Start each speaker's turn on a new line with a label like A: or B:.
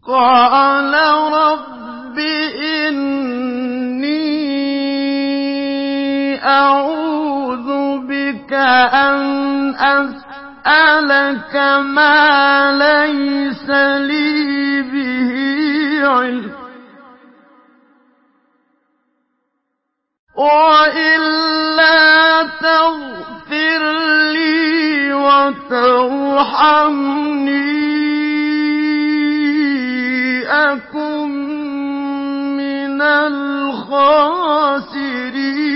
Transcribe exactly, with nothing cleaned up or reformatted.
A: قَالَ رَبِّ إِنِّي أَعُوذُ بِكَ أَنْ أَسْأَلَكَ مَا لَيْسَ لِي بِهِ عِلْمٌ وَإِلَّا تَغْفِرْ لِي وَتَرْحَمْنِي أَكُن مِّنَ الْخَاسِرِينَ